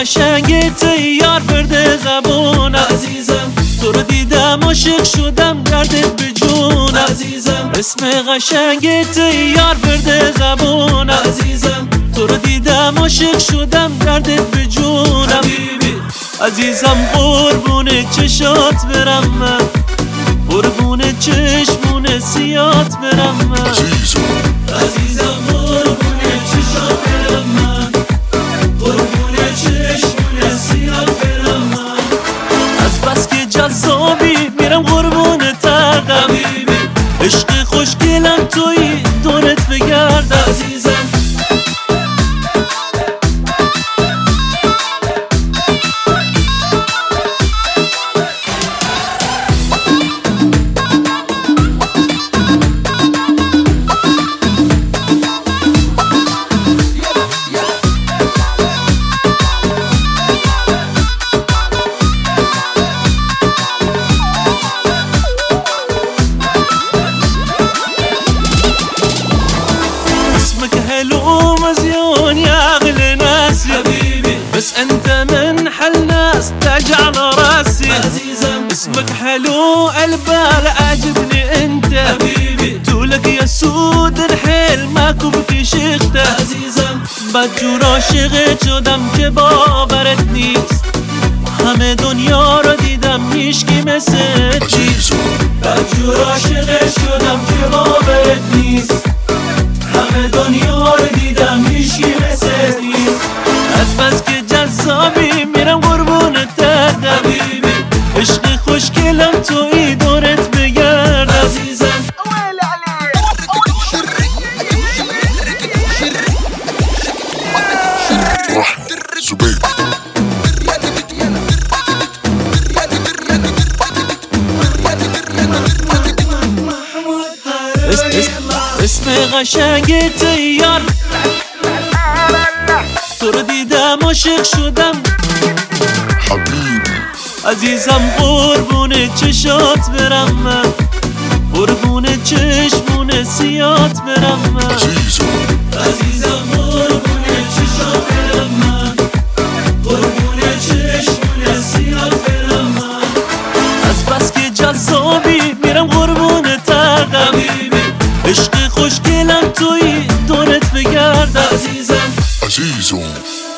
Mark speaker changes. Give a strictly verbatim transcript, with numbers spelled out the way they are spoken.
Speaker 1: قشنگ تیار برده زبون عزیزم، تو رو دیدم عاشق شدم دردت به جون عزیزم. اسم قشنگ تیار برده زبون عزیزم، تو رو دیدم عاشق شدم دردت به جون حبیبی عزیزم. قربون چشات برم من، قربون چشمون سیات برم من عزیزم. قربون چشات برم من، قربون چشمون سیات برم من. از بس که جذابی میرم قربون تردم حبیبی، عشق خوشگلم تویی دورت بگرد عزیزم. بس انت من حل ناس تاج على راسي عزيزم. اسمك حلو البال عجبني انت حبيبي، طولك يا سود الحيل ماكو بكي شيخته عزیزم. بدجور عاشقت شدم که باورت نیست، همه دنیا رو دیدم هیچکی مثل نیست. بدجور عاشقت شدم که باورت نیست، همه دنیا رو دیدم هیچکی مثل نیست. از بس که جذابی میرم قربون دردم حبیبی، عشق خوشگلم تویی دورت بگرد عزیزم. اسم قشنگ تیار، تو رو دیدم عاشق شدم
Speaker 2: حبیبی
Speaker 1: عزیزم. قربون چشات برم من، قربون چشمون سیات برم من عزیزم. قربون چشات برم من، قربون چشمون سیات برم من. از بس که جذابی میرم قربون تردم حبیبی، عشق خوشگلم تویی دورت بگرد عزیزم.
Speaker 2: عزیزم.